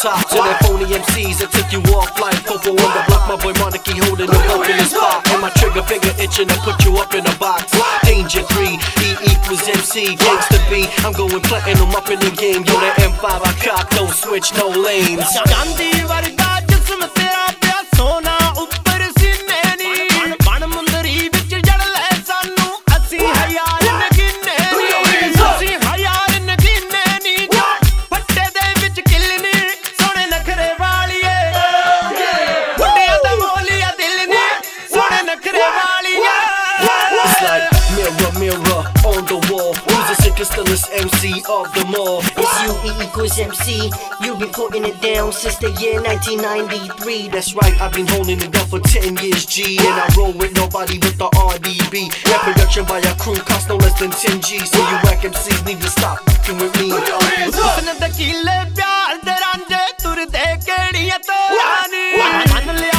top to them phony MCs that took you off like Popo on the block. My boy Monarchy holding the rope in his spot, and my trigger finger itching to put you up in a box. Danger 3, E equals MC, gangsta B. I'm going platinum up in the game. Yo, that M5 I cock, no switch, no lanes. Mirror, mirror on the wall, who's the sickest, stillest MC of them all? It's you, E equals MC. You've been putting it down since the year 1993. That's right, I've been holding it down for 10 years, G. And I roll with nobody but the RDB. That production by a crew costs no less than 10 G. So you whack MCs need to stop fucking with me.